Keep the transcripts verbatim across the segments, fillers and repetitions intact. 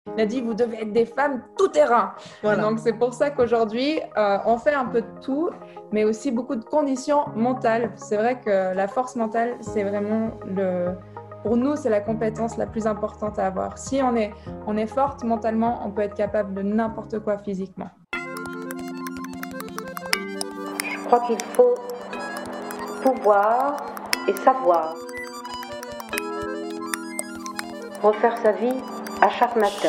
Il a dit, vous devez être des femmes tout-terrain. Voilà. Donc, c'est pour ça qu'aujourd'hui, euh, on fait un peu de tout, mais aussi beaucoup de conditions mentales. C'est vrai que la force mentale, c'est vraiment le... Pour nous, c'est la compétence la plus importante à avoir. Si on est, on est forte mentalement, on peut être capable de n'importe quoi physiquement. Je crois qu'il faut pouvoir et savoir refaire sa vie à chaque matin.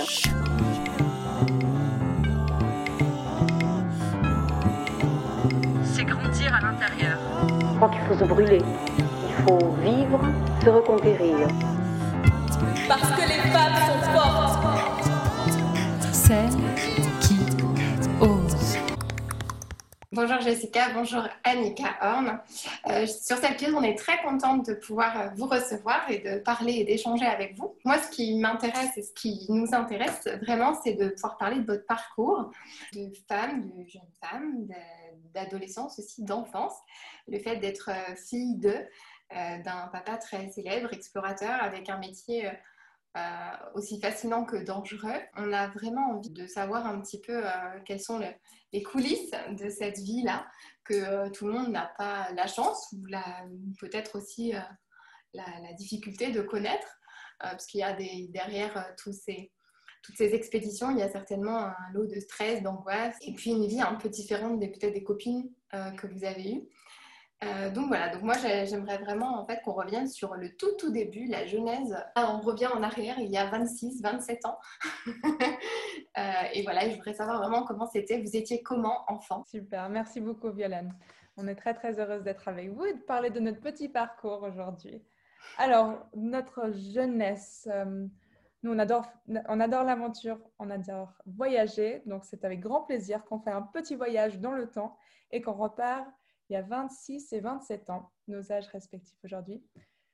C'est grandir à l'intérieur. Je crois qu'il faut se brûler. Il faut vivre, se reconquérir. Parce que les femmes sont fortes. Celles qui osent. Bonjour Jessica, bonjour Annika Horn. Euh, sur cette pièce, on est très contente de pouvoir vous recevoir et de parler et d'échanger avec vous. Moi, ce qui m'intéresse et ce qui nous intéresse vraiment, c'est de pouvoir parler de votre parcours de femme, de jeune femme, d'adolescence aussi, d'enfance. Le fait d'être fille de, euh, d'un papa très célèbre, explorateur, avec un métier euh, Euh, aussi fascinant que dangereux. On a vraiment envie de savoir un petit peu euh, quelles sont le, les coulisses de cette vie-là, que euh, tout le monde n'a pas la chance ou la, peut-être aussi euh, la, la difficulté de connaître, euh, parce qu'il y a des, derrière euh, tous ces, toutes ces expéditions, il y a certainement un lot de stress, d'angoisse, et puis une vie un peu différente des, peut-être des copines euh, que vous avez eues. Euh, donc voilà, donc moi j'aimerais vraiment en fait qu'on revienne sur le tout tout début, la genèse. Ah, on revient en arrière il y a vingt-six, vingt-sept ans. euh, et voilà, je voudrais savoir vraiment comment c'était, vous étiez comment enfant. Super, merci beaucoup Violaine. On est très très heureuse d'être avec vous et de parler de notre petit parcours aujourd'hui. Alors, notre jeunesse, euh, nous on adore, on adore l'aventure, on adore voyager, donc c'est avec grand plaisir qu'on fait un petit voyage dans le temps et qu'on repart il y a vingt-six et vingt-sept ans, nos âges respectifs aujourd'hui.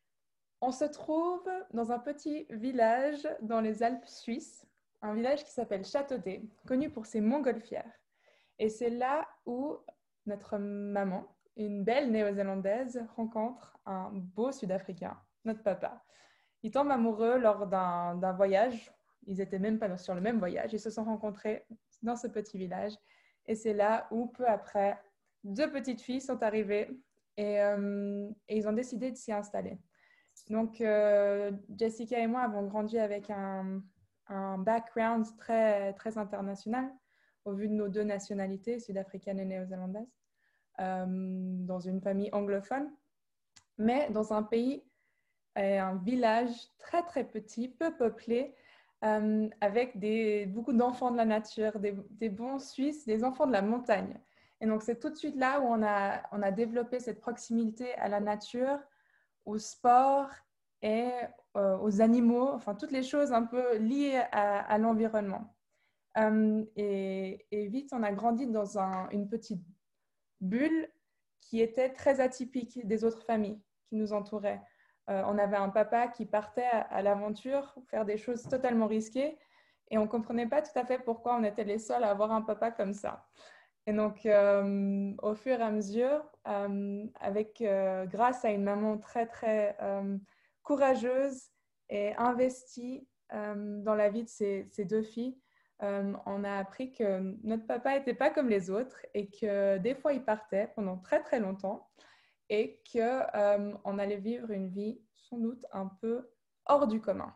On se trouve dans un petit village dans les Alpes suisses, un village qui s'appelle Châteaudet, connu pour ses montgolfières. Et c'est là où notre maman, une belle néo-zélandaise, rencontre un beau Sud-Africain, notre papa. Ils tombent amoureux lors d'un, d'un voyage. Ils n'étaient même pas sur le même voyage. Ils se sont rencontrés dans ce petit village. Et c'est là où, peu après, deux petites filles sont arrivées et, euh, et ils ont décidé de s'y installer. Donc, euh, Jessica et moi avons grandi avec un, un background très, très international au vu de nos deux nationalités, sud-africaine et néo-zélandaise, euh, dans une famille anglophone, mais dans un pays, euh, un village très très petit, peu peuplé, euh, avec des, beaucoup d'enfants de la nature, des, des bons Suisses, des enfants de la montagne. Et donc, c'est tout de suite là où on a, on a développé cette proximité à la nature, au sport et euh, aux animaux, enfin toutes les choses un peu liées à, à l'environnement. Euh, et, et vite, on a grandi dans un, une petite bulle qui était très atypique des autres familles qui nous entouraient. Euh, on avait un papa qui partait à, à l'aventure, faire des choses totalement risquées, et on ne comprenait pas tout à fait pourquoi on était les seuls à avoir un papa comme ça. Et donc, euh, au fur et à mesure, euh, avec, euh, grâce à une maman très, très euh, courageuse et investie euh, dans la vie de ses, ses deux filles, euh, on a appris que notre papa n'était pas comme les autres et que des fois, il partait pendant très, très longtemps et qu'on euh, allait vivre une vie sans doute un peu hors du commun.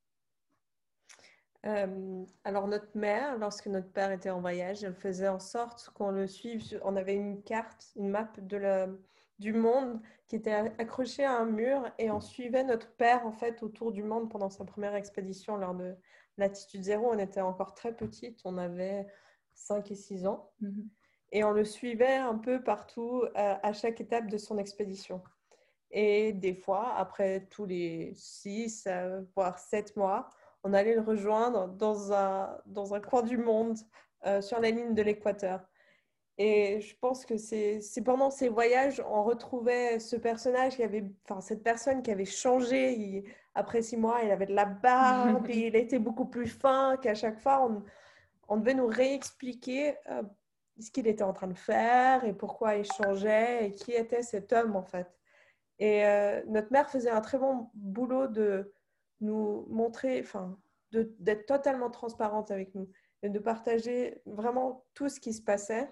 Euh, alors notre mère, lorsque notre père était en voyage, elle faisait en sorte qu'on le suive. On avait une carte, une map de la, du monde qui était accrochée à un mur et on suivait notre père en fait autour du monde pendant sa première expédition lors de Latitude Zéro. On était encore très petite, on avait cinq et six ans mm-hmm. et on le suivait un peu partout euh, à chaque étape de son expédition. Et des fois, après tous les six, euh, voire sept mois, on allait le rejoindre dans un, dans un coin du monde, euh, sur la ligne de l'équateur. Et je pense que c'est, c'est pendant ces voyages, on retrouvait ce personnage, qui avait, enfin, cette personne qui avait changé. Il, après six mois, il avait de la barbe, et il était beaucoup plus fin, qu'à chaque fois, on, on devait nous réexpliquer euh, ce qu'il était en train de faire et pourquoi il changeait et qui était cet homme, en fait. Et euh, notre mère faisait un très bon boulot de nous montrer, enfin, de, d'être totalement transparente avec nous et de partager vraiment tout ce qui se passait.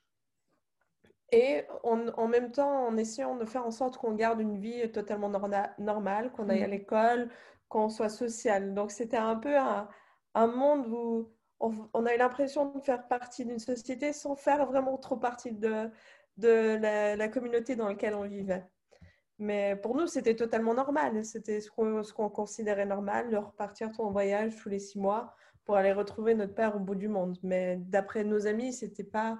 Et en, en même temps, en essayant de faire en sorte qu'on garde une vie totalement norma- normale, qu'on aille à l'école, qu'on soit social. Donc, c'était un peu un, un monde où on, on a eu l'impression de faire partie d'une société sans faire vraiment trop partie de, de la, la communauté dans laquelle on vivait. Mais pour nous, c'était totalement normal. C'était ce qu'on, ce qu'on considérait normal, de repartir en voyage tous les six mois pour aller retrouver notre père au bout du monde. Mais d'après nos amis, c'était pas...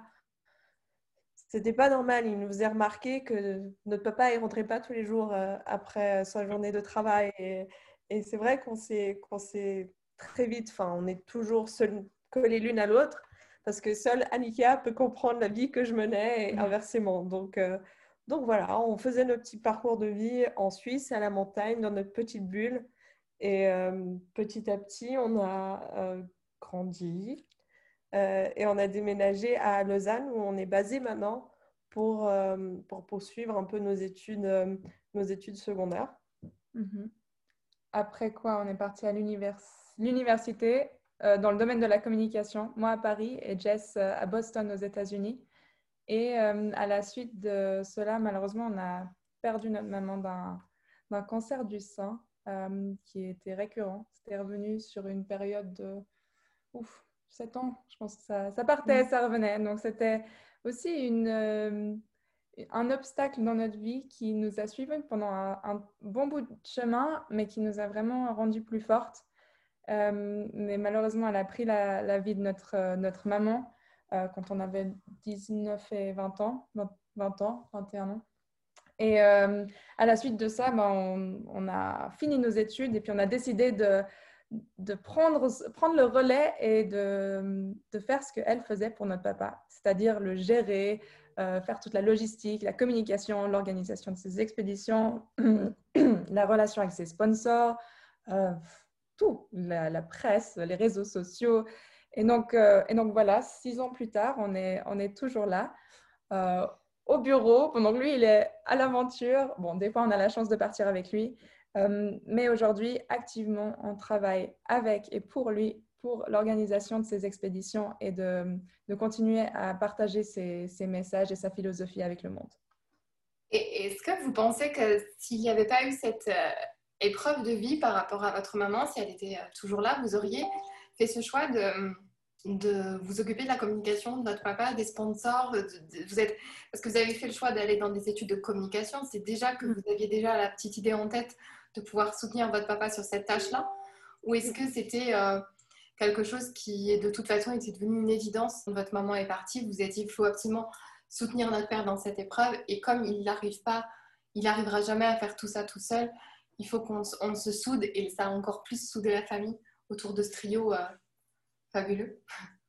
C'était pas normal. Il nous faisait remarquer que notre papa, il rentrait pas tous les jours euh, après sa journée de travail. Et, et c'est vrai qu'on s'est, qu'on s'est très vite, enfin, on est toujours seuls, collés l'une à l'autre, parce que seule Annika peut comprendre la vie que je menais et inversement. Donc, euh, donc voilà, on faisait notre petit parcours de vie en Suisse, à la montagne, dans notre petite bulle. Et euh, petit à petit, on a euh, grandi. Euh, et on a déménagé à Lausanne où on est basé maintenant pour, euh, pour poursuivre un peu nos études, euh, nos études secondaires. Mm-hmm. Après quoi, on est parti à l'univers... l'université euh, dans le domaine de la communication, moi à Paris et Jess euh, à Boston aux États-Unis. Et euh, à la suite de cela, malheureusement, on a perdu notre maman d'un, d'un cancer du sein euh, qui était récurrent. C'était revenu sur une période de ouf, sept ans. Je pense que ça, ça partait, ça revenait. Donc, c'était aussi une, euh, un obstacle dans notre vie qui nous a suivis pendant un, un bon bout de chemin, mais qui nous a vraiment rendu plus fortes. Euh, mais malheureusement, elle a pris la, la vie de notre, euh, notre maman euh, quand on avait dix-neuf et vingt ans, vingt, vingt ans, vingt et un ans. Et euh, à la suite de ça, ben, on, on a fini nos études et puis on a décidé de, de prendre, prendre le relais et de, de faire ce qu'elle faisait pour notre papa, c'est-à-dire le gérer, euh, faire toute la logistique, la communication, l'organisation de ses expéditions, la relation avec ses sponsors, euh, tout, la, la presse, les réseaux sociaux. Et donc, euh, et donc voilà, six ans plus tard, on est, on est toujours là. Euh, au bureau, pendant que lui, il est à l'aventure. Bon, des fois, on a la chance de partir avec lui. Euh, mais aujourd'hui, activement, on travaille avec et pour lui, pour l'organisation de ses expéditions et de, de continuer à partager ses, ses messages et sa philosophie avec le monde. Et est-ce que vous pensez que s'il n'y avait pas eu cette euh, épreuve de vie par rapport à votre maman, si elle était euh, toujours là, vous auriez fait ce choix de... de vous occuper de la communication de votre papa, des sponsors, de, de, vous êtes, parce que vous avez fait le choix d'aller dans des études de communication, c'est déjà que vous aviez déjà la petite idée en tête de pouvoir soutenir votre papa sur cette tâche-là, ou est-ce que c'était euh, quelque chose qui, de toute façon, était devenu une évidence quand votre maman est partie, vous êtes dit, il faut absolument soutenir notre père dans cette épreuve, et comme il n'arrive pas, il n'arrivera jamais à faire tout ça tout seul, il faut qu'on on se soude, et ça a encore plus soudé la famille autour de ce trio euh, fabuleux.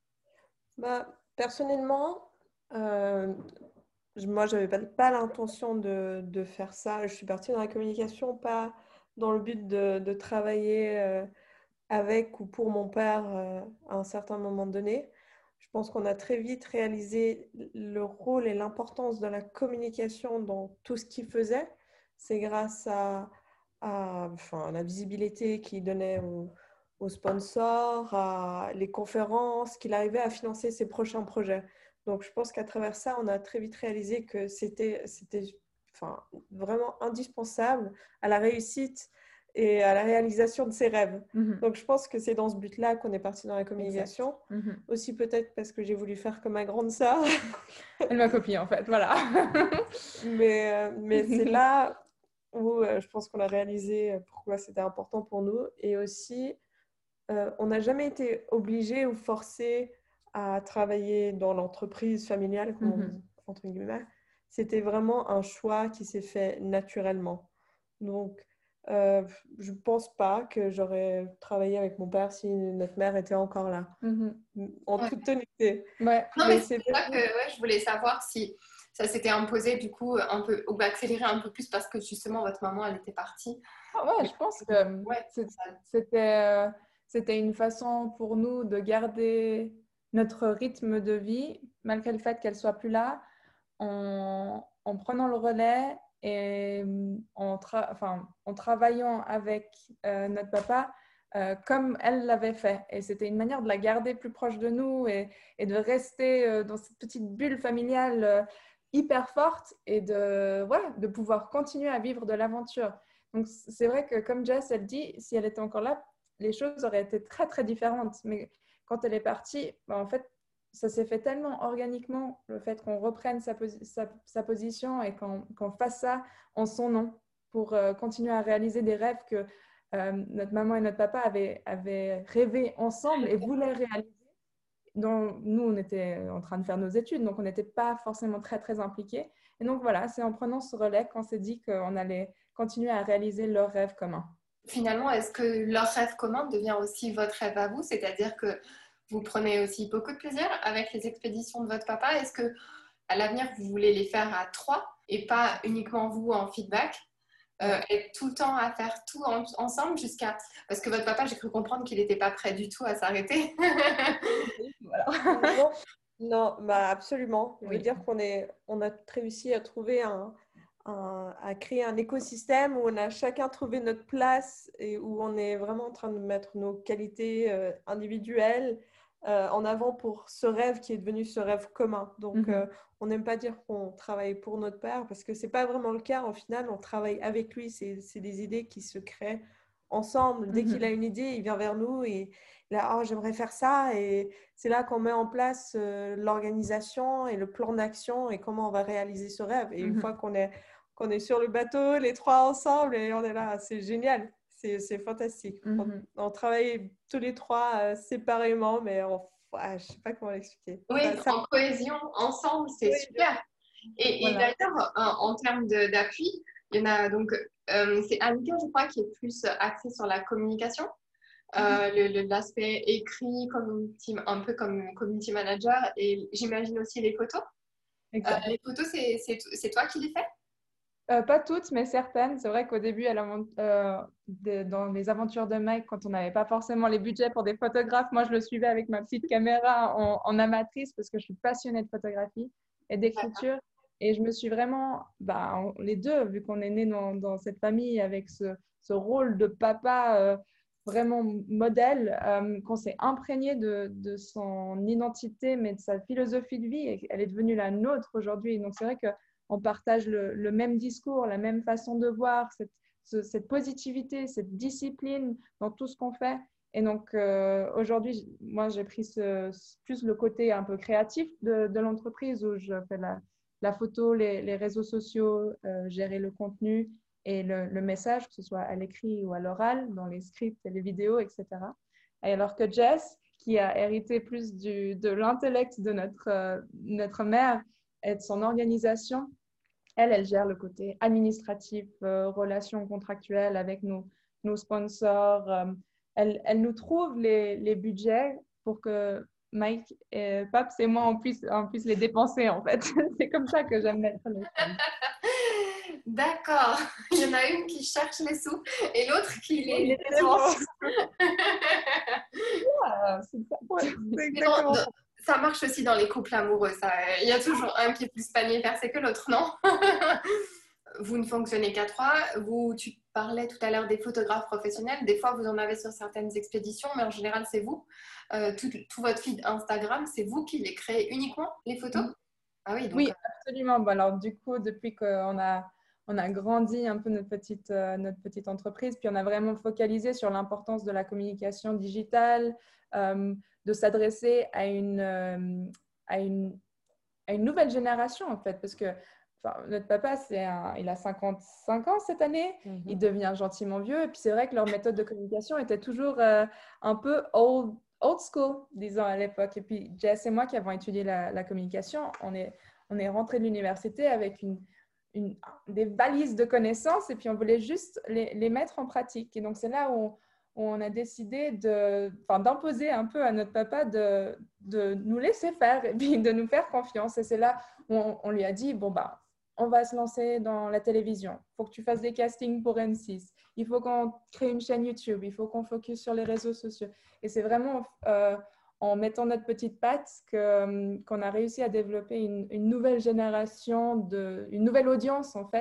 Bah, personnellement, euh, moi, je n'avais pas, pas l'intention de, de faire ça. Je suis partie dans la communication, pas dans le but de, de travailler euh, avec ou pour mon père euh, à un certain moment donné. Je pense qu'on a très vite réalisé le rôle et l'importance de la communication dans tout ce qu'il faisait. C'est grâce à, à, enfin, à la visibilité qu'il donnait aux, aux sponsors, à les conférences, qu'il arrivait à financer ses prochains projets. Donc, je pense qu'à travers ça, on a très vite réalisé que c'était, c'était enfin, vraiment indispensable à la réussite et à la réalisation de ses rêves. Mm-hmm. Donc, je pense que c'est dans ce but-là qu'on est parti dans la communication. Mm-hmm. Aussi peut-être parce que j'ai voulu faire comme ma grande sœur. Elle m'a copiée, en fait, voilà. mais, euh, mais c'est là où euh, je pense qu'on a réalisé pourquoi c'était important pour nous. Et aussi, euh, on n'a jamais été obligé ou forcé à travailler dans l'entreprise familiale, comme Mm-hmm. on, entre guillemets. C'était vraiment un choix qui s'est fait naturellement. Donc, Euh, je ne pense pas que j'aurais travaillé avec mon père si notre mère était encore là, Mm-hmm. en Ouais. toute honnêteté. Ouais. Non, mais mais c'est c'est ça que ouais, je voulais savoir si ça s'était imposé du coup un peu, ou accéléré un peu plus parce que justement votre maman elle était partie. Ah ouais, je pense que Ouais, c'est- c'était, euh, c'était une façon pour nous de garder notre rythme de vie, malgré le fait qu'elle soit plus là, en, en prenant le relais et en, tra- enfin, en travaillant avec euh, notre papa. euh, comme elle l'avait fait. Et c'était une manière de la garder plus proche de nous et, et de rester euh, dans cette petite bulle familiale euh, hyper forte et de, voilà, de pouvoir continuer à vivre de l'aventure. Donc, c'est vrai que comme Jess, elle dit, si elle était encore là, les choses auraient été très, très différentes. Mais quand elle est partie, bah, en fait, ça s'est fait tellement organiquement, le fait qu'on reprenne sa, posi- sa, sa position et qu'on qu'on fasse ça en son nom pour euh, continuer à réaliser des rêves que euh, notre maman et notre papa avaient, avaient rêvé ensemble et voulaient réaliser. Dont nous, on était en train de faire nos études, donc on n'était pas forcément très, très impliqués. Et donc voilà, c'est en prenant ce relais qu'on s'est dit qu'on allait continuer à réaliser leurs rêves communs. Finalement, est-ce que leur rêve commun devient aussi votre rêve à vous? C'est-à-dire que vous prenez aussi beaucoup de plaisir avec les expéditions de votre papa. Est-ce que à l'avenir, vous voulez les faire à trois et pas uniquement vous en feedback, euh, être tout le temps à faire tout en, ensemble jusqu'à... Parce que votre papa, j'ai cru comprendre qu'il n'était pas prêt du tout à s'arrêter. Voilà. Non, non, bah absolument. Je veux Oui. dire qu'on est, on a réussi à trouver un, un- à créer un écosystème où on a chacun trouvé notre place et où on est vraiment en train de mettre nos qualités euh, individuelles euh, en avant pour ce rêve qui est devenu ce rêve commun. Donc, Mhm. euh, on n'aime pas dire qu'on travaille pour notre père parce que c'est pas vraiment le cas. Au final, on travaille avec lui. C'est, c'est des idées qui se créent ensemble. Dès qu'il a Mhm. une idée, il vient vers nous et là, oh, j'aimerais faire ça. Et c'est là qu'on met en place euh, l'organisation et le plan d'action et comment on va réaliser ce rêve. Et une Mhm. fois qu'on est, qu'on est sur le bateau, les trois ensemble, et on est là, c'est génial, c'est, c'est fantastique. On, Mhm. on travaille tous les trois euh, séparément, mais on, ah, je ne sais pas comment l'expliquer. Oui, Ça, ça... en cohésion, ensemble, c'est Oui, super. Et, et Voilà. d'ailleurs, en, en termes de- d'appui, il y en a donc, euh, c'est Annika, je crois, qui est plus axée sur la communication. Euh, le- le- l'aspect écrit, community, un peu comme community manager, et j'imagine aussi les photos. Euh, Exact. les photos, c'est, c'est, c'est toi qui les fais? Euh, pas toutes, mais certaines. C'est vrai qu'au début, à l'avent- euh, de- dans les aventures de Mike, quand on n'avait pas forcément les budgets pour des photographes, moi, je le suivais avec ma petite caméra en, en amatrice parce que je suis passionnée de photographie et d'écriture. Et je me suis vraiment, bah, on- les deux, vu qu'on est né dans, dans cette famille avec ce, ce rôle de papa euh, vraiment modèle, euh, qu'on s'est imprégné de, de son identité, mais de sa philosophie de vie. Et elle est devenue la nôtre aujourd'hui. Donc, c'est vrai que on partage le, le même discours, la même façon de voir, cette, ce, cette positivité, cette discipline dans tout ce qu'on fait. Et donc, euh, aujourd'hui, moi, j'ai pris ce, plus le côté un peu créatif de, de l'entreprise où je fais la, la photo, les, les réseaux sociaux, euh, gérer le contenu et le, le message, que ce soit à l'écrit ou à l'oral, dans les scripts et les vidéos, et cetera. Et alors que Jess, qui a hérité plus du, de l'intellect de notre, euh, notre mère et de son organisation, elle, elle gère le côté administratif, euh, relations contractuelles avec nos, nos sponsors. Euh, elle, elle nous trouve les, les budgets pour que Mike, et Paps et moi, on puisse, on puisse les dépenser, en fait. C'est comme ça que j'aime mettre les choses. D'accord. Il y en a une qui cherche les sous et l'autre qui les, les c'est dépense. bon. Ah, c'est ça. Ouais, c'est Mais exactement dans- ça. dans- ça marche aussi dans les couples amoureux. Ça. Il y a toujours un qui est plus panier percé que l'autre, non? Vous ne fonctionnez qu'à trois. Vous, tu parlais tout à l'heure des photographes professionnels. Des fois, vous en avez sur certaines expéditions, mais en général, c'est vous. Euh, tout, tout votre feed Instagram, c'est vous qui les créez uniquement, les photos? Ah oui, donc... Oui, absolument. Bon, alors, du coup, depuis qu'on a, on a grandi un peu notre petite, euh, notre petite entreprise, puis on a vraiment focalisé sur l'importance de la communication digitale, euh, de s'adresser à une, euh, à, une, à une nouvelle génération, en fait, parce que enfin, notre papa, c'est un, il a cinquante-cinq ans cette année, Mhm. il devient gentiment vieux, et puis c'est vrai que leur méthode de communication était toujours euh, un peu old, old school, disons, à l'époque. Et puis, Jess et moi qui avons étudié la, la communication, on est, on est rentrés de l'université avec une, une, des valises de connaissances et puis on voulait juste les, les mettre en pratique. Et donc, c'est là où on, où on a décidé de, enfin, d'imposer un peu à notre papa de, de nous laisser faire et puis de nous faire confiance. Et c'est là où on, on lui a dit, bon, bah, on va se lancer dans la télévision. Il faut que tu fasses des castings pour M six. Il faut qu'on crée une chaîne YouTube. Il faut qu'on focus sur les réseaux sociaux. Et c'est vraiment euh, en mettant notre petite patte que, qu'on a réussi à développer une, une nouvelle génération, de, une nouvelle audience en fait,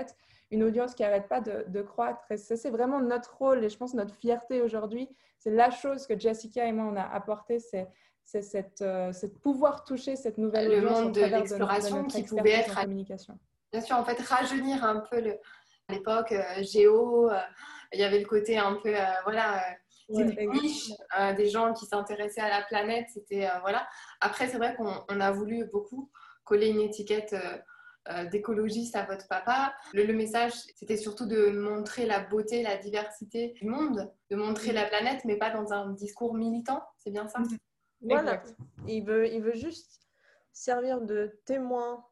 une audience qui n'arrête pas de, de croître. Et ça, c'est vraiment notre rôle et je pense notre fierté aujourd'hui. C'est la chose que Jessica et moi, on a apporté, c'est, c'est cette, euh, cette pouvoir toucher cette nouvelle Le audience monde au de travers l'exploration de, de notre qui pouvait expertise être en communication. Bien sûr, en fait, rajeunir un peu le, à l'époque, euh, géo, euh, il y avait le côté un peu, euh, voilà, euh, Ouais, c'était une niche, euh, des gens qui s'intéressaient à la planète, c'était, euh, voilà. Après, c'est vrai qu'on on a voulu beaucoup coller une étiquette euh, euh, d'écologiste à votre papa. Le, le message, c'était surtout de montrer la beauté, la diversité du monde, de montrer la planète, mais pas dans un discours militant, c'est bien ça? Mhm. Voilà, Exact. il veut, il veut juste servir de témoin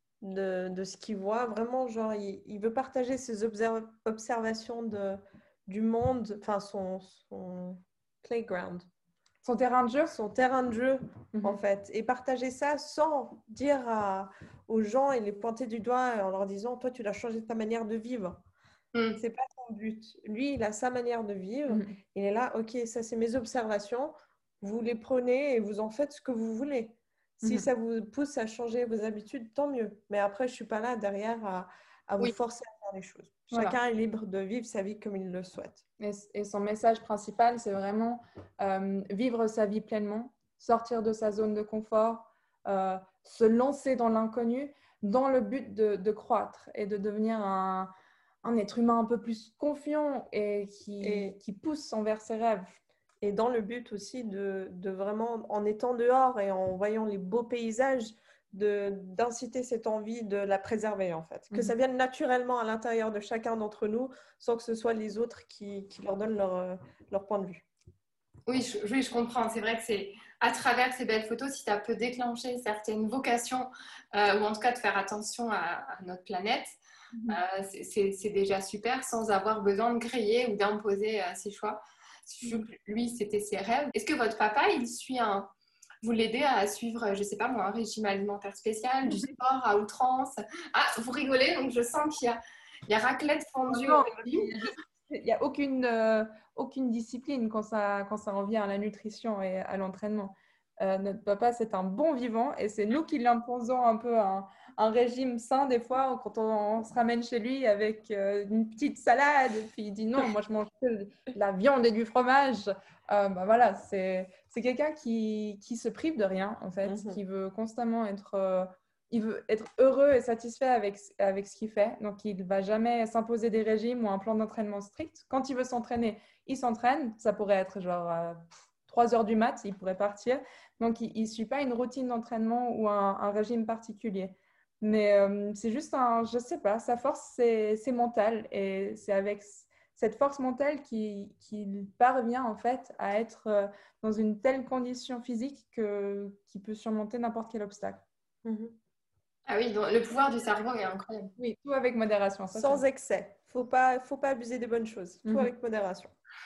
de, de ce qu'il voit. Vraiment, genre, il, il veut partager ses observ- observations de, du monde, enfin, son, son playground, Son terrain de jeu. son terrain de jeu, Mhm. en fait. Et partager ça sans dire à- aux gens et les pointer du doigt en leur disant, toi, tu dois changer ta manière de vivre. Mm. C'est pas son but. Lui, il a sa manière de vivre. Mhm. Il est là, ok, ça, c'est mes observations. Vous les prenez et vous en faites ce que vous voulez. Si Mhm. ça vous pousse à changer vos habitudes, tant mieux. Mais après, je suis pas là derrière à, à vous Oui. forcer à faire les choses. Voilà. Chacun est libre de vivre sa vie comme il le souhaite. Et, et son message principal, c'est vraiment euh, vivre sa vie pleinement, sortir de sa zone de confort, euh, se lancer dans l'inconnu dans le but de, de croître et de devenir un, un être humain un peu plus confiant et qui, Et- qui pousse envers ses rêves. Et dans le but aussi de, de vraiment, en étant dehors et en voyant les beaux paysages, de, d'inciter cette envie de la préserver, en fait. Que Mhm. ça vienne naturellement à l'intérieur de chacun d'entre nous, sans que ce soit les autres qui, qui leur donnent leur, euh, leur point de vue. Oui, je, oui, je comprends. C'est vrai que c'est à travers ces belles photos, si ça peut déclencher certaines vocations, euh, ou en tout cas de faire attention à, à notre planète, Mhm. euh, c'est- c'est c'est déjà super sans avoir besoin de griller ou d'imposer euh, ses choix. Mhm. Lui, c'était ses rêves. Est-ce que votre papa, il suit un... Vous l'aidez à suivre, je ne sais pas moi, un régime alimentaire spécial, du sport à outrance? Ah, vous rigolez, donc je sens qu'il y a, il y a raclette fondue Non, au menu. il n'y a aucune, euh, aucune discipline quand ça, quand ça en vient à la nutrition et à l'entraînement. Euh, notre papa, c'est un bon vivant et c'est nous qui l'imposons un peu un, un régime sain des fois quand on, on se ramène chez lui avec euh, une petite salade et puis il dit non, moi je mange que de la viande et du fromage. Euh, bah voilà, c'est, c'est quelqu'un qui, qui se prive de rien en fait, Mhm. qui veut constamment être... euh, il veut être heureux et satisfait avec, avec ce qu'il fait. Donc, il ne va jamais s'imposer des régimes ou un plan d'entraînement strict. Quand il veut s'entraîner, il s'entraîne. Ça pourrait être genre euh, trois heures du mat, il pourrait partir. Donc, il ne suit pas une routine d'entraînement ou un, un régime particulier. Mais euh, c'est juste un, je ne sais pas, sa force, c'est, c'est mental. Et c'est avec cette force mentale qu'il, qu'il parvient en fait à être euh, dans une telle condition physique que, qu'il peut surmonter n'importe quel obstacle. Mhm. Ah oui, donc le pouvoir du cerveau est incroyable. Oui, tout avec modération. Ça, Sans c'est- excès. Il ne faut pas, faut pas abuser des bonnes choses. Tout Mhm. avec modération.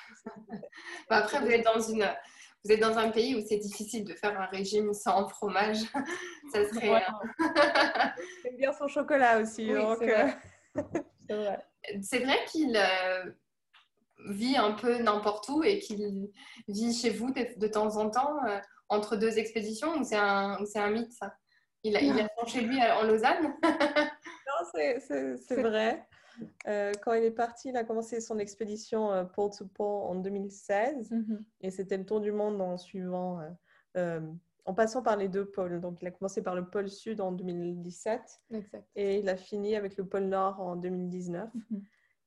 Bah, après, vous êtes dans une, vous êtes dans un pays où c'est difficile de faire un régime sans fromage. Ça serait. Ouais. J'aime bien son chocolat aussi. Oui, donc, c'est vrai. euh, C'est vrai. C'est vrai qu'il euh, vit un peu n'importe où et qu'il vit chez vous de, de temps en temps euh, entre deux expéditions ou c'est un, ou c'est un mythe ça? Il a, il a son chez lui en Lausanne? Non, c'est, c'est, c'est C'est- vrai. Euh, quand il est parti, il a commencé son expédition euh, pôle to pôle en deux mille seize Mhm. et c'était le tour du monde en suivant, euh, euh, en passant par les deux pôles. Donc, il a commencé par le pôle sud en deux mille dix-sept Exact. et il a fini avec le pôle nord en deux mille dix-neuf. Mhm.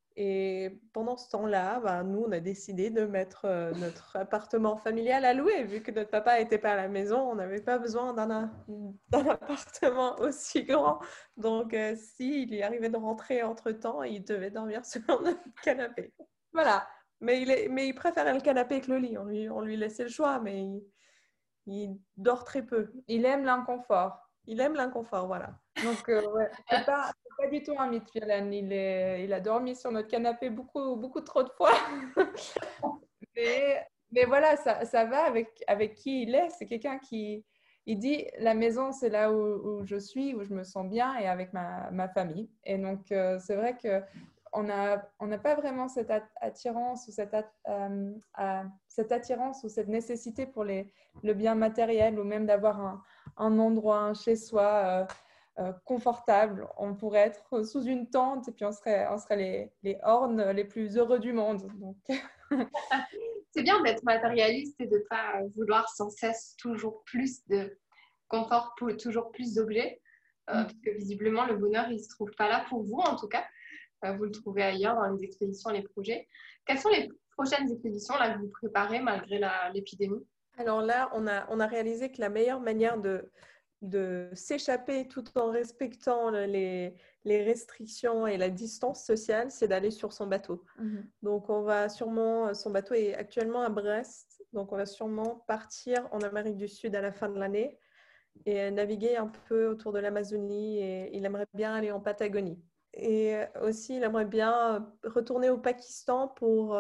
Et pendant ce temps-là, bah, nous, on a décidé de mettre euh, notre appartement familial à louer. Vu que notre papa n'était pas à la maison, on n'avait pas besoin d'un, d'un appartement aussi grand. Donc, euh, s'il y arrivait de rentrer entre-temps, il devait dormir sur notre canapé. Voilà. Mais il, est, mais il préférait le canapé que le lit. On lui, on lui laissait le choix, mais il, il dort très peu. Il aime l'inconfort. Il aime l'inconfort, voilà. Donc, euh, ouais, c'est pas, c'est pas du tout un mythe, Violaine. Il, est, il a dormi sur notre canapé beaucoup, beaucoup trop de fois. mais, mais voilà, ça, ça va avec, avec qui il est. C'est quelqu'un qui il dit la maison, c'est là où, où je suis, où je me sens bien et avec ma, ma famille. Et donc, euh, c'est vrai que on n'a on n'a pas vraiment cette attirance ou cette, euh, euh, cette attirance ou cette nécessité pour les, le bien matériel ou même d'avoir un, un endroit, un chez-soi. Euh, euh, confortable. On pourrait être sous une tente et puis on serait, on serait les, les ornes les plus heureux du monde. Donc... C'est bien d'être matérialiste et de ne pas vouloir sans cesse toujours plus de confort, pour toujours plus d'objets, euh, parce que visiblement le bonheur il ne se trouve pas là pour vous en tout cas. Euh, vous le trouvez ailleurs dans les expéditions, les projets. Quelles sont les prochaines expéditions là, que vous préparez malgré la, l'épidémie? Alors là, on a, on a réalisé que la meilleure manière de, de s'échapper tout en respectant les, les restrictions et la distance sociale, c'est d'aller sur son bateau. Mm-hmm. Donc, on va sûrement, son bateau est actuellement à Brest, donc on va sûrement partir en Amérique du Sud à la fin de l'année et naviguer un peu autour de l'Amazonie, et il aimerait bien aller en Patagonie. Et aussi, il aimerait bien retourner au Pakistan pour...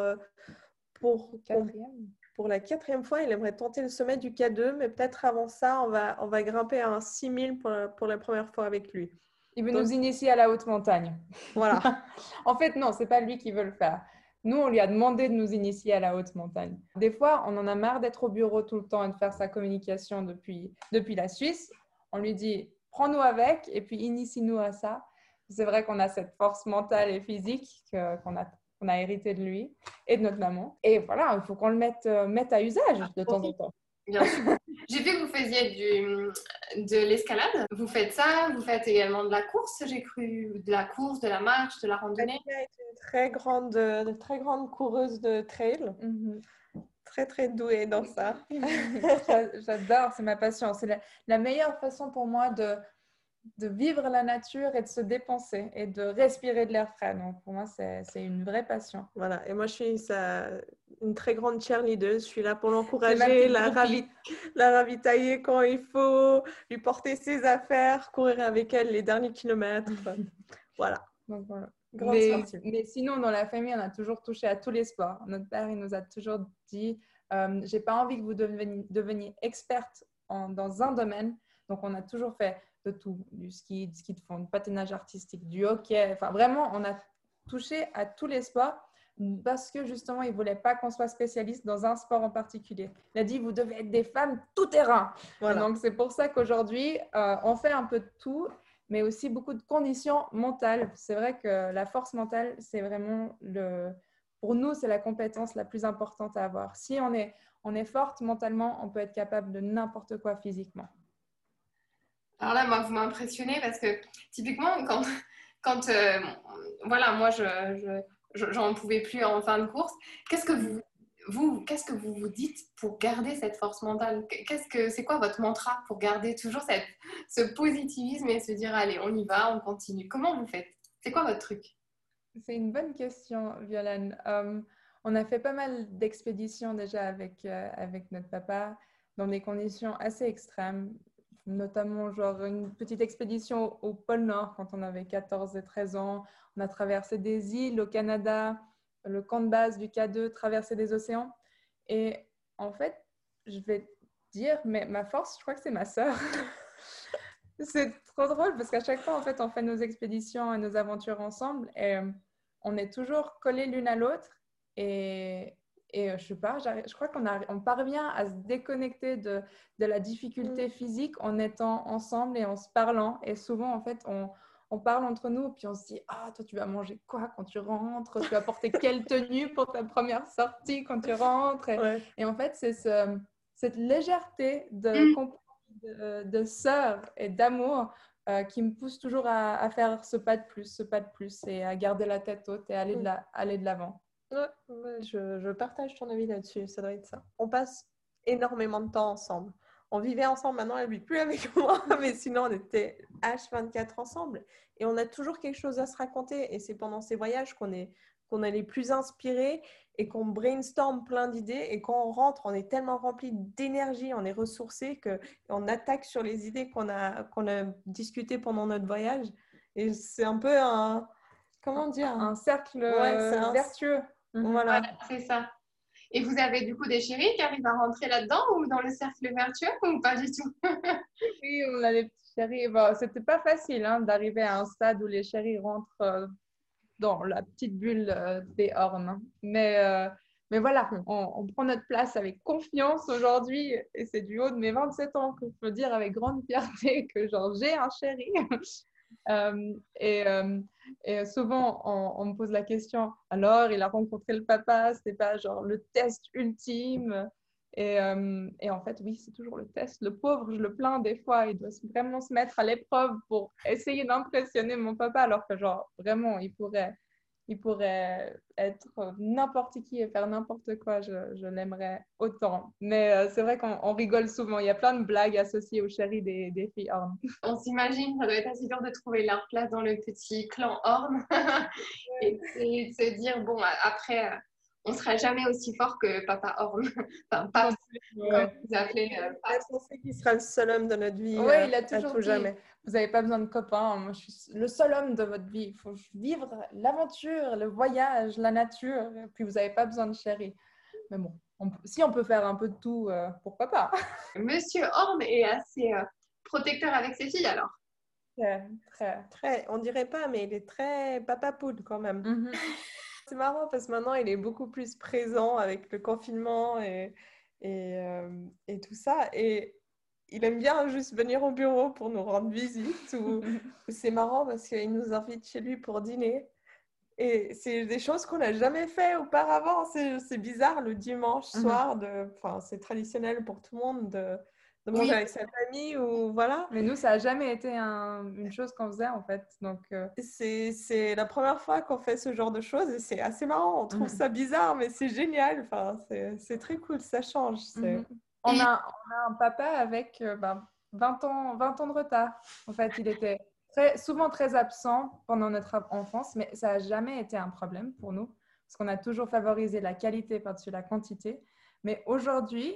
pour Quatrième. Pour la quatrième fois, il aimerait tenter le sommet du K deux, mais peut-être avant ça, on va, on va grimper à un six mille pour la, pour la première fois avec lui. Il veut Donc, nous initier à la haute montagne. Voilà. En fait, non, ce n'est pas lui qui veut le faire. Nous, on lui a demandé de nous initier à la haute montagne. Des fois, on en a marre d'être au bureau tout le temps et de faire sa communication depuis, depuis la Suisse. On lui dit, prends-nous avec et puis initie-nous à ça. C'est vrai qu'on a cette force mentale et physique que, qu'on a qu'on a hérité de lui et de notre maman. Et voilà, il faut qu'on le mette, euh, mette à usage de temps en temps. Bien sûr. J'ai vu que vous faisiez du, de l'escalade. Vous faites ça, vous faites également de la course, j'ai cru, de la course, de la marche, de la randonnée. Elle est une très grande, une très grande coureuse de trail. Mm-hmm. Très, très douée dans ça. J'adore, c'est ma passion. C'est la, la meilleure façon pour moi de de vivre la nature et de se dépenser et de respirer de l'air frais. Donc, pour moi, c'est, c'est une vraie passion. Voilà. Et moi, je suis sa, une très grande cheerleader. Je suis là pour l'encourager, la, ravi, la ravitailler quand il faut, lui porter ses affaires, courir avec elle les derniers kilomètres. Voilà. Donc, voilà. Mais, mais sinon, dans la famille, on a toujours touché à tous les sports. Notre père, il nous a toujours dit euh, « J'ai pas envie que vous deveniez, deveniez experte en, dans un domaine. » Donc, on a toujours fait de tout, du ski, du ski de fond, du patinage artistique, du hockey. Enfin, vraiment, on a touché à tous les sports parce que justement, il ne voulait pas qu'on soit spécialiste dans un sport en particulier. Il a dit, vous devez être des femmes tout terrain. Voilà. Donc, c'est pour ça qu'aujourd'hui, euh, on fait un peu de tout, mais aussi beaucoup de conditions mentales. C'est vrai que la force mentale, c'est vraiment le... Pour nous, c'est la compétence la plus importante à avoir. Si on est, on est forte mentalement, on peut être capable de n'importe quoi physiquement. Alors là, moi, vous m'impressionnez parce que typiquement, quand, quand euh, voilà, moi, je, je, j'en pouvais plus en fin de course, qu'est-ce que vous, vous, qu'est-ce que vous vous dites pour garder cette force mentale? Qu'est-ce que, c'est quoi votre mantra pour garder toujours cette, ce positivisme et se dire, allez, on y va, on continue? Comment vous faites? C'est quoi votre truc? C'est une bonne question, Violaine. Um, on a fait pas mal d'expéditions déjà avec, euh, avec notre papa dans des conditions assez extrêmes. Notamment genre une petite expédition au pôle Nord quand on avait quatorze et treize ans. On a traversé des îles au Canada, le camp de base du K deux, traversé des océans. Et en fait, je vais dire, mais ma force, je crois que c'est ma sœur. C'est trop drôle parce qu'à chaque fois, en fait, on fait nos expéditions et nos aventures ensemble et on est toujours collés l'une à l'autre. Et... Et je sais pas, je crois qu'on a, on parvient à se déconnecter de, de la difficulté physique en étant ensemble et en se parlant. Et souvent, en fait, on, on parle entre nous, puis on se dit « Ah, toi, tu vas manger quoi quand tu rentres? Tu vas porter quelle tenue pour ta première sortie quand tu rentres ?» et, ouais. et en fait, c'est ce, cette légèreté de, de, de sœur et d'amour euh, qui me pousse toujours à, à faire ce pas de plus, ce pas de plus et à garder la tête haute et aller de, la, aller de l'avant. Ouais, je, je partage ton avis là-dessus, ça doit être ça. On passe énormément de temps ensemble. On vivait ensemble, maintenant elle ne vit plus avec moi, mais sinon on était H vingt-quatre ensemble. Et on a toujours quelque chose à se raconter. Et c'est pendant ces voyages qu'on est, qu'on est les plus inspirés et qu'on brainstorm plein d'idées. Et quand on rentre, on est tellement rempli d'énergie, on est ressourcé qu'on attaque sur les idées qu'on a, qu'on a discutées pendant notre voyage. Et c'est un peu un... Comment dire? Un cercle ouais, un... vertueux. Voilà, voilà c'est ça. Et vous avez du coup des chéris qui arrivent à rentrer là-dedans ou dans le cercle vertueux ou pas du tout? Oui, on a des petits chéris. Bon, c'était pas facile hein, d'arriver à un stade où les chéris rentrent euh, dans la petite bulle euh, des ormes. Mais, euh, Mais voilà, on, on prend notre place avec confiance aujourd'hui et c'est du haut de mes vingt-sept ans que je peux dire avec grande fierté que genre j'ai un chéri. Euh, et, euh, et souvent, on, on me pose la question, alors, il a rencontré le papa, c'était pas genre le test ultime. Et, euh, et en fait, oui, c'est toujours le test. Le pauvre, je le plains des fois, il doit vraiment se mettre à l'épreuve pour essayer d'impressionner mon papa, alors que genre, vraiment, il pourrait, il pourrait être n'importe qui et faire n'importe quoi, je, je l'aimerais autant. Mais euh, c'est vrai qu'on on rigole souvent, il y a plein de blagues associées au chéri des, des filles Horn. On s'imagine, ça doit être assez dur de trouver leur place dans le petit clan Horn et, et de se dire, bon, après, on ne sera jamais aussi fort que Papa Horn. Enfin, pas Ouais. comme vous appelez. Euh, On a pensé qu'il sera le seul homme de notre vie. Oui, euh, il a à toujours tout dit, jamais. vous n'avez pas besoin de copains, moi je suis le seul homme de votre vie. Il faut vivre l'aventure, le voyage, la nature, et puis vous n'avez pas besoin de chéri. Mais bon, on peut- si on peut faire un peu de tout, euh, pourquoi pas? Monsieur Horn est assez euh, protecteur avec ses filles, alors. Très, très. Très, on dirait pas, mais il est très papa poule quand même. Mhm. C'est marrant parce que maintenant, il est beaucoup plus présent avec le confinement et, et, euh, et tout ça. Et il aime bien juste venir au bureau pour nous rendre visite. Ou, ou c'est marrant parce qu'il nous invite chez lui pour dîner. Et c'est des choses qu'on n'a jamais fait auparavant. C'est, c'est bizarre le dimanche Mhm. soir. De, enfin, c'est traditionnel pour tout le monde de, de manger Oui. avec sa famille ou voilà. Mais nous, ça n'a jamais été un- une chose qu'on faisait en fait. Donc, euh, C'est, c'est la première fois qu'on fait ce genre de choses et c'est assez marrant. On trouve Mhm. ça bizarre, mais c'est génial. Enfin, c'est, c'est très cool, ça change. C'est... mhm. on, a, on a un papa avec euh, ben, vingt ans, vingt ans de retard. En fait, il était très, souvent très absent pendant notre enfance, mais ça n'a jamais été un problème pour nous, parce qu'on a toujours favorisé la qualité par-dessus la quantité. Mais aujourd'hui,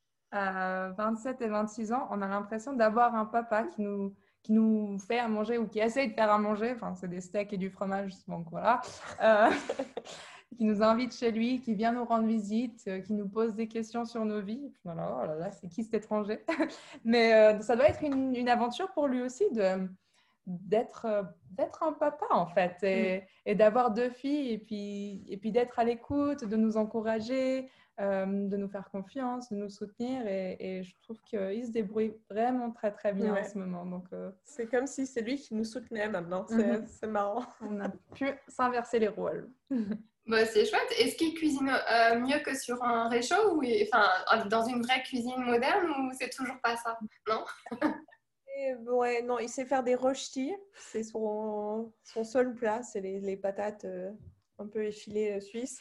à vingt-sept et vingt-six ans, on a l'impression d'avoir un papa qui nous, qui nous fait à manger ou qui essaye de faire à manger. Enfin, c'est des steaks et du fromage, donc voilà. Euh, qui nous invite chez lui, qui vient nous rendre visite, euh, qui nous pose des questions sur nos vies. Voilà, oh là là, c'est qui cet étranger? Mais euh, ça doit être une, une aventure pour lui aussi de, d'être, euh, d'être un papa, en fait, et, et d'avoir deux filles, et puis, et puis d'être à l'écoute, de nous encourager, euh, de nous faire confiance, de nous soutenir. Et, et je trouve qu'il se débrouille vraiment très, très bien Ouais. en ce moment. Donc, euh, c'est comme si c'est lui qui nous soutenait maintenant. C'est, Mhm. c'est marrant. on a pu s'inverser les rôles. Bah, c'est chouette. Est-ce qu'il cuisine euh, mieux que sur un réchaud ou enfin, dans une vraie cuisine moderne ou c'est toujours pas ça? Non? Et, ouais, non, il sait faire des rochtis. C'est son, son seul plat. C'est les, les patates euh, un peu effilées euh, suisses.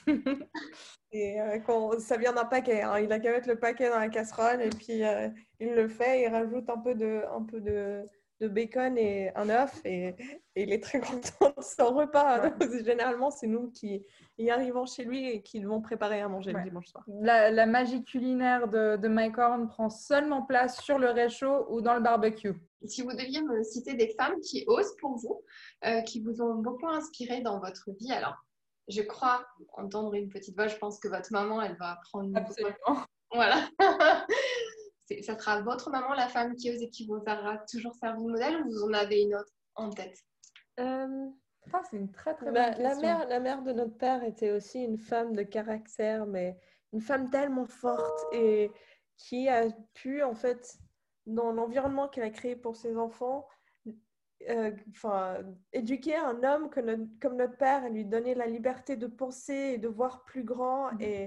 Et euh, quand, ça vient d'un paquet. Hein. Il a qu'à mettre le paquet dans la casserole et puis euh, il le fait. Il rajoute un peu de, un peu de, de bacon et un œuf et, et il est très content de son repas. Ouais. Donc, généralement, c'est nous qui y arrivons chez lui et qui devons préparer à manger Ouais. le dimanche soir. La, la magie culinaire de, de Mike Horn prend seulement place sur le réchaud ou dans le barbecue. Si vous deviez me citer des femmes qui osent pour vous, euh, qui vous ont beaucoup inspiré dans votre vie, alors je crois entendre une petite voix, je pense que votre maman, elle va prendre une Absolument. Voilà. C'est, ça sera votre maman, la femme qui ose et qui vous aura toujours servi de modèle ou vous en avez une autre en tête? Euh, Ça, c'est une très très bah, bonne la, question. mère, la mère de notre père était aussi une femme de caractère, mais une femme tellement forte et qui a pu, en fait, dans l'environnement qu'elle a créé pour ses enfants, euh, enfin, éduquer un homme que notre- comme notre père et lui donner la liberté de penser et de voir plus grand. Mhm. Et,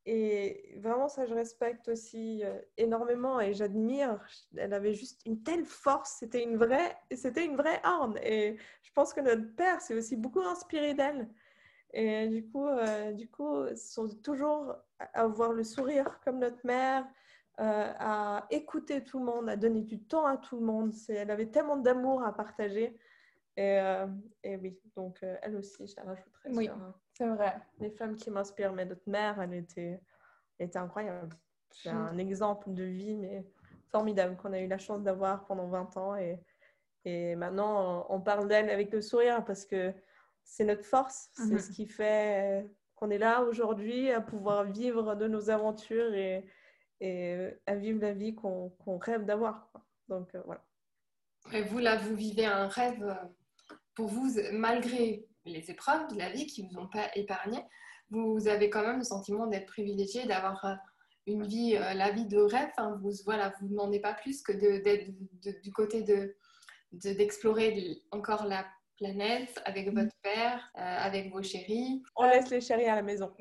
et vraiment, ça, je respecte aussi euh, énormément et j'admire. Elle avait juste une telle force. C'était une vraie, c'était une vraie Horn. Et je pense que notre père s'est aussi beaucoup inspiré d'elle. Et du coup, euh, du coup, sont toujours à avoir le sourire comme notre mère, euh, à écouter tout le monde, à donner du temps à tout le monde. C'est, elle avait tellement d'amour à partager. Et, euh, et oui, donc euh, elle aussi, je la rajouterais Oui, sur euh, c'est vrai. les femmes qui m'inspirent. Mais notre mère, elle était, elle était incroyable. C'est un exemple de vie, mais formidable, qu'on a eu la chance d'avoir pendant vingt ans. Et, et maintenant, on parle d'elle avec le sourire parce que c'est notre force. C'est Mhm. ce qui fait qu'on est là aujourd'hui à pouvoir vivre de nos aventures et, et à vivre la vie qu'on, qu'on rêve d'avoir. Quoi. Donc euh, voilà. Et vous, là, vous vivez un rêve euh, pour vous, malgré les épreuves de la vie qui ne vous ont pas épargné. vous avez quand même le sentiment d'être privilégié, d'avoir euh, une vie, euh, la vie de rêve. Enfin, vous voilà, vous demandez pas plus que de, d'être de, du côté de, de d'explorer encore la planète avec votre père, euh, avec vos chéris. On laisse les chéris à la maison.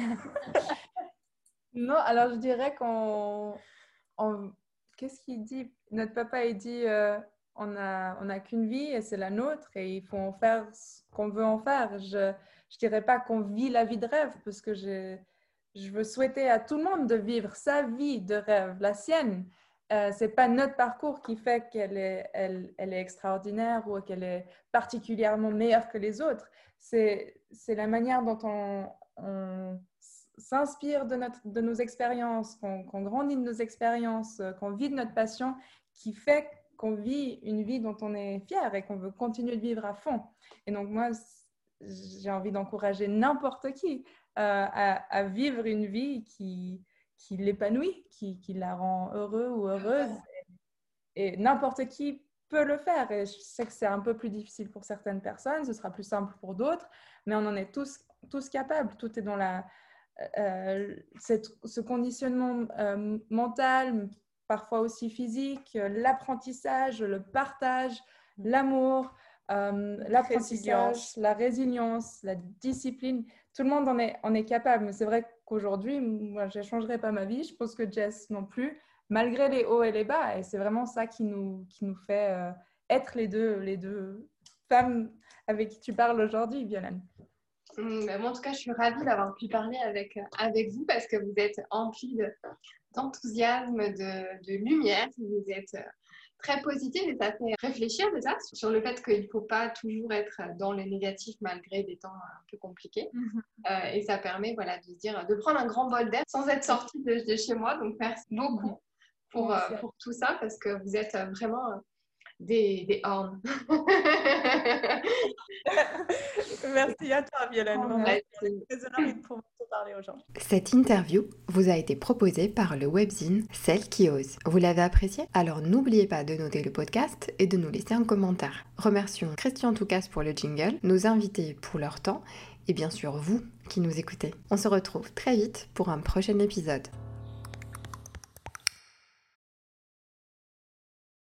Non, alors je dirais qu'on... on- Qu'est-ce qu'il dit? Notre papa, il dit euh, on a, on a qu'une vie et c'est la nôtre et il faut en faire ce qu'on veut en faire. Je ne dirais pas qu'on vit la vie de rêve parce que je, je veux souhaiter à tout le monde de vivre sa vie de rêve, la sienne. Euh, ce n'est pas notre parcours qui fait qu'elle est, elle, elle est extraordinaire ou qu'elle est particulièrement meilleure que les autres. C'est, c'est la manière dont on, on s'inspire de, notre, de nos expériences, qu'on, qu'on grandit de nos expériences, qu'on vit de notre passion, qui fait qu'on vit une vie dont on est fier et qu'on veut continuer de vivre à fond. Et donc moi, j'ai envie d'encourager n'importe qui euh, à, à vivre une vie qui, qui l'épanouit, qui, qui la rend heureux ou heureuse. Et, et n'importe qui peut le faire. Et je sais que c'est un peu plus difficile pour certaines personnes, ce sera plus simple pour d'autres, mais on en est tous, tous capables. Tout est dans la... Euh, cette, ce conditionnement euh, mental, parfois aussi physique, euh, l'apprentissage, le partage, l'amour, euh, l'apprentissage, résilience. la résilience, la discipline, tout le monde en est, en est capable. Mais c'est vrai qu'aujourd'hui, moi, je ne changerai pas ma vie, je pense que Jess non plus, malgré les hauts et les bas. Et c'est vraiment ça qui nous, qui nous fait euh, être les deux, les deux femmes avec qui tu parles aujourd'hui, Violaine. Mmh, moi, en tout cas, je suis ravie d'avoir pu parler avec, avec vous parce que vous êtes emplis de, d'enthousiasme, de, de lumière. Vous êtes très positive et ça fait réfléchir déjà sur le fait qu'il ne faut pas toujours être dans le négatif malgré des temps un peu compliqués. Mmh. Euh, et ça permet voilà, de se dire, de prendre un grand bol d'air sans être sorti de, de chez moi. Donc, merci beaucoup pour, euh, pour tout ça parce que vous êtes vraiment... Des, des horns. Merci à toi, Violaine. Oh, très heureuse de pouvoir te parler aujourd'hui. Cette interview vous a été proposée par le webzine Celle qui ose. Vous l'avez apprécié? Alors n'oubliez pas de noter le podcast et de nous laisser un commentaire. Remercions Christian Toucas pour le jingle, nos invités pour leur temps et bien sûr vous qui nous écoutez. On se retrouve très vite pour un prochain épisode.